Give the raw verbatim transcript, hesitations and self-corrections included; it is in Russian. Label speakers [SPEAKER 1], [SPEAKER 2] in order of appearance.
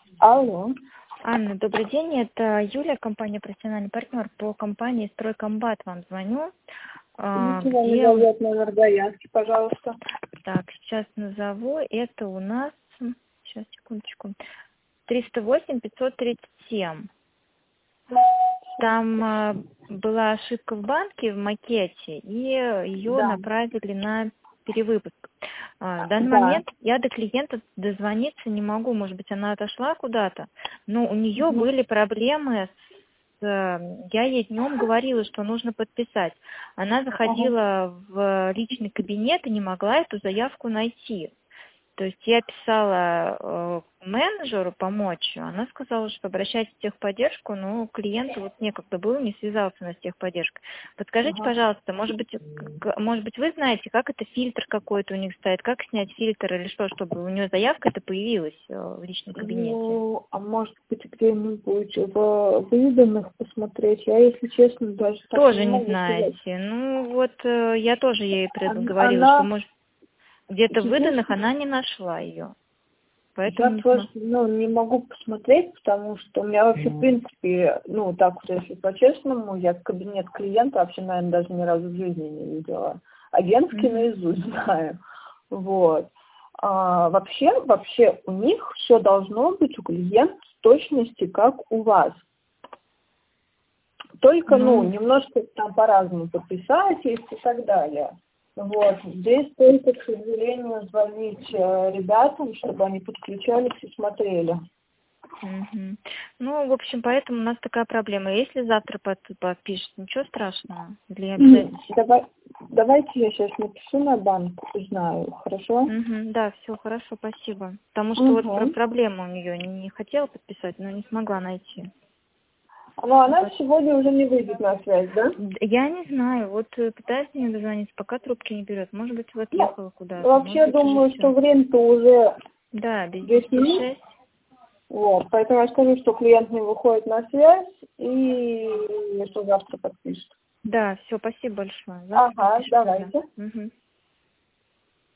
[SPEAKER 1] Алло.
[SPEAKER 2] Анна, добрый день. Это Юля, компания «Профессиональный партнер» по компании «Стройкомбат». Вам звоню. А,
[SPEAKER 1] Ничего не
[SPEAKER 2] где...
[SPEAKER 1] зовет номер заявки, пожалуйста.
[SPEAKER 2] Так, сейчас назову. Это у нас... Сейчас, секундочку. триста восемь пятьсот тридцать семь. Там а, была ошибка в банке, в макете, и ее
[SPEAKER 1] Да.
[SPEAKER 2] направили на перевыпуск. А, в данный
[SPEAKER 1] Да.
[SPEAKER 2] момент я до клиента дозвониться не могу. Может быть, она отошла куда-то, но у нее
[SPEAKER 1] Мгм.
[SPEAKER 2] были проблемы с... Я ей днем говорила, что нужно подписать. Она заходила в личный кабинет и не могла эту заявку найти. То есть я писала э, менеджеру помочь, она сказала, что обращайтесь в техподдержку, но клиенту вот некогда было, не связался на с техподдержкой. Подскажите,
[SPEAKER 1] Ага.
[SPEAKER 2] пожалуйста, может быть, к- может быть, вы знаете, как это фильтр какой-то у них стоит, как снять фильтр или что, чтобы у нее заявка это появилась э, в личном кабинете?
[SPEAKER 1] Ну, а может быть, где-нибудь в выданных посмотреть? Я, если честно, даже так
[SPEAKER 2] Тоже
[SPEAKER 1] не
[SPEAKER 2] не
[SPEAKER 1] могу сказать.
[SPEAKER 2] знаете. Ну вот э, я тоже ей пред-
[SPEAKER 1] Она,
[SPEAKER 2] говорила, что
[SPEAKER 1] она
[SPEAKER 2] может где-то в выданных
[SPEAKER 1] единственное,
[SPEAKER 2] она не нашла ее, поэтому
[SPEAKER 1] я
[SPEAKER 2] не
[SPEAKER 1] тоже,
[SPEAKER 2] смогла.
[SPEAKER 1] ну, не могу посмотреть, потому что у меня вообще, в принципе, ну, так вот, если по-честному, я кабинет клиента вообще, наверное, даже ни разу в жизни не видела. Агентский наизусть знаю. Вот. А, вообще, вообще у них все должно быть у клиента в точности, как у вас. Только, ну,
[SPEAKER 2] Ну,
[SPEAKER 1] немножко там по-разному подписать есть и так далее. Вот. Здесь только, к сожалению, звонить э, ребятам, чтобы они подключались и смотрели.
[SPEAKER 2] мгм. Ну, в общем, поэтому у нас такая проблема. Если завтра под, подпишет, ничего страшного. Или обязательно?
[SPEAKER 1] Давай, давайте я сейчас напишу на банк, узнаю, хорошо?
[SPEAKER 2] Мгм, да, все хорошо, спасибо. Потому что вот про-
[SPEAKER 1] Угу.
[SPEAKER 2] проблема у нее не хотела подписать, но не смогла найти.
[SPEAKER 1] Но
[SPEAKER 2] Ну,
[SPEAKER 1] она
[SPEAKER 2] пос-
[SPEAKER 1] сегодня уже не выйдет на связь, да?
[SPEAKER 2] Д- Я не знаю, вот э, пытаюсь мне дозвониться, пока трубки не берет. Может быть, вот
[SPEAKER 1] Ну,
[SPEAKER 2] ехала куда-то, может
[SPEAKER 1] вообще,
[SPEAKER 2] быть, уже
[SPEAKER 1] думаю, что
[SPEAKER 2] все.
[SPEAKER 1] время-то уже
[SPEAKER 2] Да, без
[SPEAKER 1] десять
[SPEAKER 2] десяти
[SPEAKER 1] минут.
[SPEAKER 2] шесть.
[SPEAKER 1] Вот, поэтому я скажу, что клиент не выходит на связь и что завтра подпишет.
[SPEAKER 2] Да, все, спасибо большое. Завтра
[SPEAKER 1] Ага,
[SPEAKER 2] подпишу тогда.
[SPEAKER 1] давайте.
[SPEAKER 2] Мгм.